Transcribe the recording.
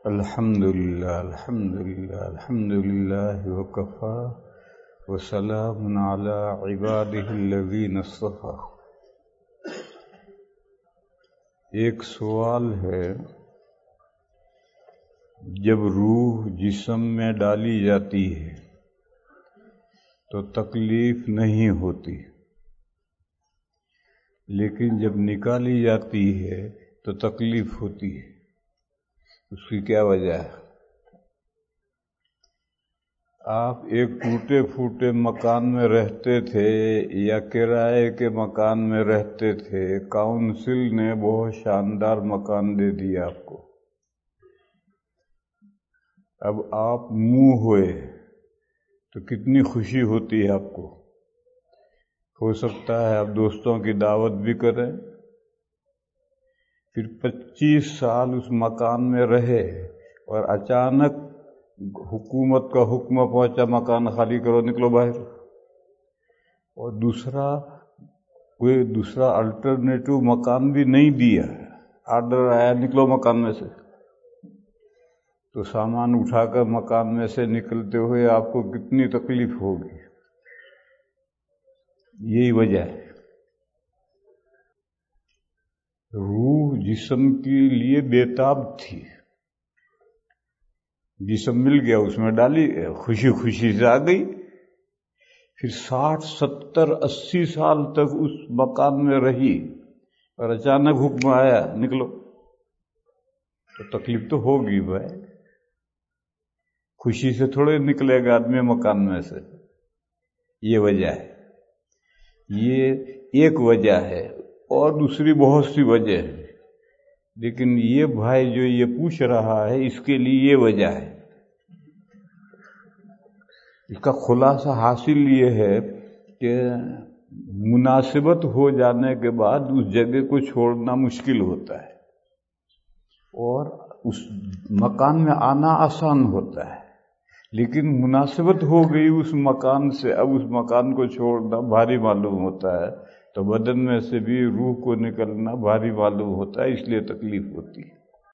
الحمدللہ الحمدللہ الحمدللہ وکفا وسلام علی عبادہ الذین اصطفیٰ۔ ایک سوال ہے، جب روح جسم میں ڈالی جاتی ہے تو تکلیف نہیں ہوتی، لیکن جب نکالی جاتی ہے تو تکلیف ہوتی ہے، اس کی کیا وجہ ہے؟ آپ ایک ٹوٹے پھوٹے مکان میں رہتے تھے یا کرائے کے مکان میں رہتے تھے، کاؤنسل نے بہت شاندار مکان دے دیا آپ کو، اب آپ منہ ہوئے تو کتنی خوشی ہوتی ہے آپ کو۔ ہو سکتا ہے آپ دوستوں کی دعوت بھی کریں، پھر 25 سال اس مکان میں رہے اور اچانک حکومت کا حکم پہنچا مکان خالی کرو، نکلو باہر، اور کوئی دوسرا الٹرنیٹو مکان بھی نہیں دیا، آرڈر آیا نکلو مکان میں سے، تو سامان اٹھا کر مکان میں سے نکلتے ہوئے آپ کو کتنی تکلیف ہوگی۔ یہی وجہ ہے، روح جسم کے لیے بےتاب تھی، جسم مل گیا، اس میں ڈالی، خوشی خوشی سے آ گئی، پھر 60 70 80 سال تک اس مکان میں رہی اور اچانک حکم آیا نکلو، تو تکلیف تو ہوگی بھائی، خوشی سے تھوڑے نکلے گا آدمی مکان میں سے۔ یہ وجہ ہے، یہ ایک وجہ ہے، اور دوسری بہت سی وجہ ہے، لیکن یہ بھائی جو یہ پوچھ رہا ہے اس کے لیے یہ وجہ ہے۔ اس کا خلاصہ حاصل یہ ہے کہ مناسبت ہو جانے کے بعد اس جگہ کو چھوڑنا مشکل ہوتا ہے، اور اس مکان میں آنا آسان ہوتا ہے، لیکن مناسبت ہو گئی اس مکان سے، اب اس مکان کو چھوڑنا بھاری معلوم ہوتا ہے، تو بدن میں سے بھی روح کو نکلنا بھاری معلوم ہوتا ہے، اس لیے تکلیف ہوتی ہے۔